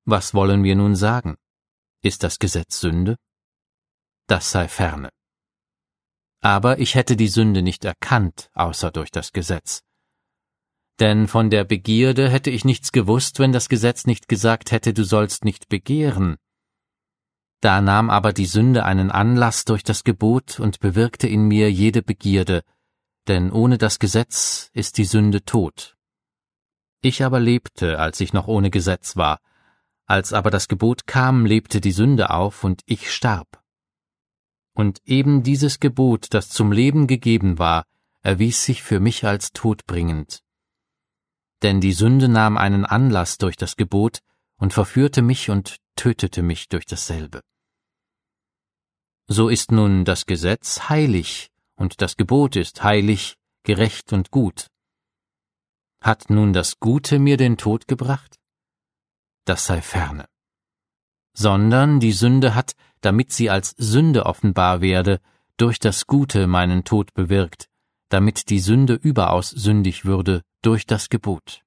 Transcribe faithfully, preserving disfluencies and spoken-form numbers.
Was wollen wir nun sagen? Ist das Gesetz Sünde? Das sei ferne. Aber ich hätte die Sünde nicht erkannt, außer durch das Gesetz. Denn von der Begierde hätte ich nichts gewusst, wenn das Gesetz nicht gesagt hätte, du sollst nicht begehren. Da nahm aber die Sünde einen Anlass durch das Gebot und bewirkte in mir jede Begierde, denn ohne das Gesetz ist die Sünde tot. Ich aber lebte, als ich noch ohne Gesetz war. Als aber das Gebot kam, lebte die Sünde auf, und ich starb. Und eben dieses Gebot, das zum Leben gegeben war, erwies sich für mich als todbringend. Denn die Sünde nahm einen Anlass durch das Gebot und verführte mich und tötete mich durch dasselbe. So ist nun das Gesetz heilig, und das Gebot ist heilig, gerecht und gut. Hat nun das Gute mir den Tod gebracht? Das sei ferne. Sondern die Sünde hat, damit sie als Sünde offenbar werde, durch das Gute meinen Tod bewirkt, damit die Sünde überaus sündig würde durch das Gebot.